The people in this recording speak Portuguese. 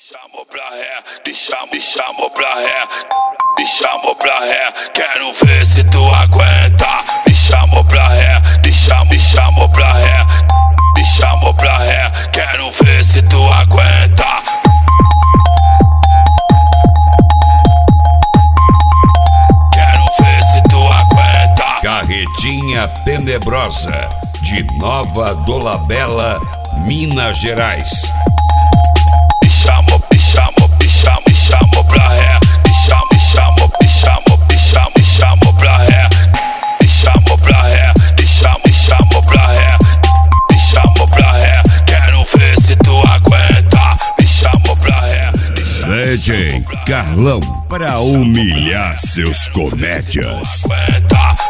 chamou pra ré, me chamou pra ré, me chamou pra ré, quero ver se tu aguenta. Me chamou pra ré, me chamou pra ré, me chamou pra ré, quero ver se tu aguenta. Quero ver se tu aguenta. Carretinha Tenebrosa, de Nova Dolabella, Minas Gerais. Me chamou pra ré, me chamou pra ré, me chamou pra ré, me chamou pra ré, me chamou pra ré, quero ver se tu aguenta. Me chamou pra ré, DJ Carlão, pra humilhar seus comédias. aguenta.